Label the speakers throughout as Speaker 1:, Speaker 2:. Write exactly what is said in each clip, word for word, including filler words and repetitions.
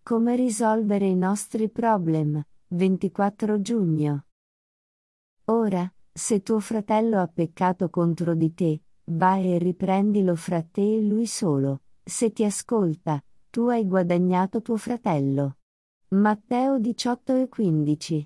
Speaker 1: Come risolvere i nostri problem, ventiquattro giugno. Ora, se tuo fratello ha peccato contro di te, vai e riprendilo fra te e lui solo. Se ti ascolta, tu hai guadagnato tuo fratello. Matteo diciotto e quindici.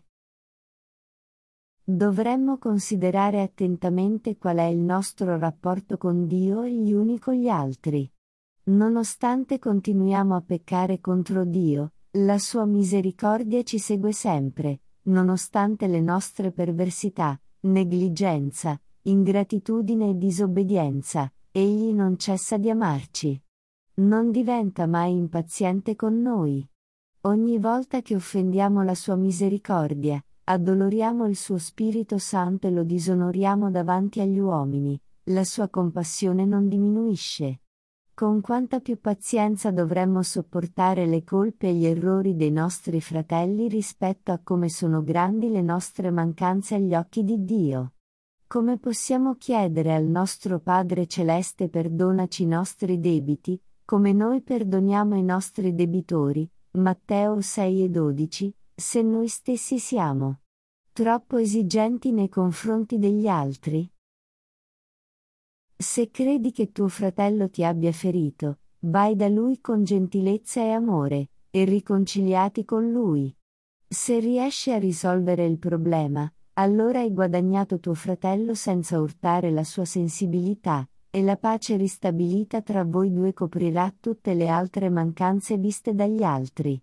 Speaker 1: Dovremmo considerare attentamente qual è il nostro rapporto con Dio e gli uni con gli altri. Nonostante continuiamo a peccare contro Dio, la sua misericordia ci segue sempre, nonostante le nostre perversità, negligenza, ingratitudine e disobbedienza, Egli non cessa di amarci. Non diventa mai impaziente con noi. Ogni volta che offendiamo la sua misericordia, addoloriamo il suo Spirito Santo e lo disonoriamo davanti agli uomini, la sua compassione non diminuisce. Con quanta più pazienza dovremmo sopportare le colpe e gli errori dei nostri fratelli rispetto a come sono grandi le nostre mancanze agli occhi di Dio. Come possiamo chiedere al nostro Padre Celeste perdonaci i nostri debiti, come noi perdoniamo i nostri debitori, Matteo sei e dodici, se noi stessi siamo troppo esigenti nei confronti degli altri? Se credi che tuo fratello ti abbia ferito, vai da lui con gentilezza e amore, e riconciliati con lui. Se riesci a risolvere il problema, allora hai guadagnato tuo fratello senza urtare la sua sensibilità, e la pace ristabilita tra voi due coprirà tutte le altre mancanze viste dagli altri.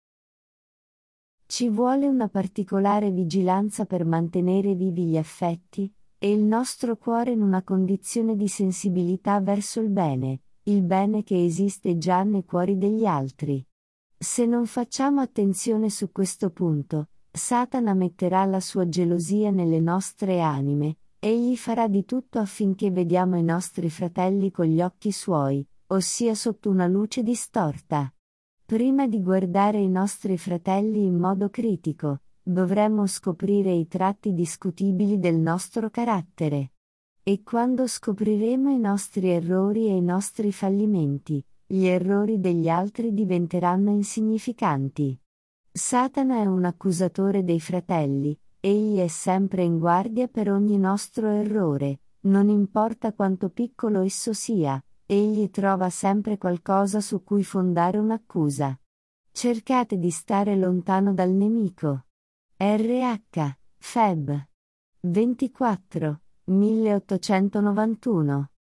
Speaker 1: Ci vuole una particolare vigilanza per mantenere vivi gli affetti, e il nostro cuore in una condizione di sensibilità verso il bene, il bene che esiste già nei cuori degli altri. Se non facciamo attenzione su questo punto, Satana metterà la sua gelosia nelle nostre anime, egli farà di tutto affinché vediamo i nostri fratelli con gli occhi suoi, ossia sotto una luce distorta. Prima di guardare i nostri fratelli in modo critico, dovremmo scoprire i tratti discutibili del nostro carattere. E quando scopriremo i nostri errori e i nostri fallimenti, gli errori degli altri diventeranno insignificanti. Satana è un accusatore dei fratelli, egli è sempre in guardia per ogni nostro errore, non importa quanto piccolo esso sia, egli trova sempre qualcosa su cui fondare un'accusa. Cercate di stare lontano dal nemico. R H. Feb. ventiquattro, milleottocentonovantuno